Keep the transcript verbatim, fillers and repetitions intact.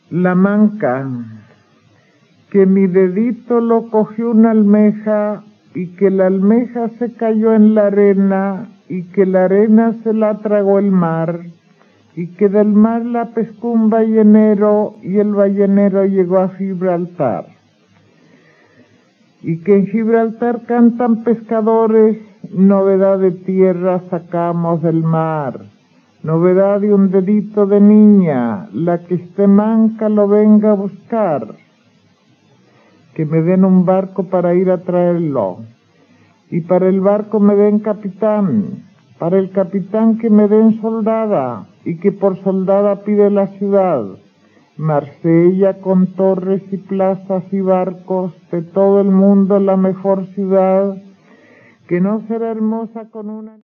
La manca, que mi dedito lo cogió una almeja y que la almeja se cayó en la arena y que la arena se la tragó el mar y que del mar la pescó un ballenero y el ballenero llegó a Gibraltar. Y que en Gibraltar cantan pescadores, novedad de tierra sacamos del mar, novedad de un dedito de niña, la que esté manca lo venga a buscar, que me den un barco para ir a traerlo, y para el barco me den capitán, para el capitán que me den soldada, y que por soldada pide la ciudad, Marsella con torres y plazas y barcos, de todo el mundo la mejor ciudad, que no será hermosa con una...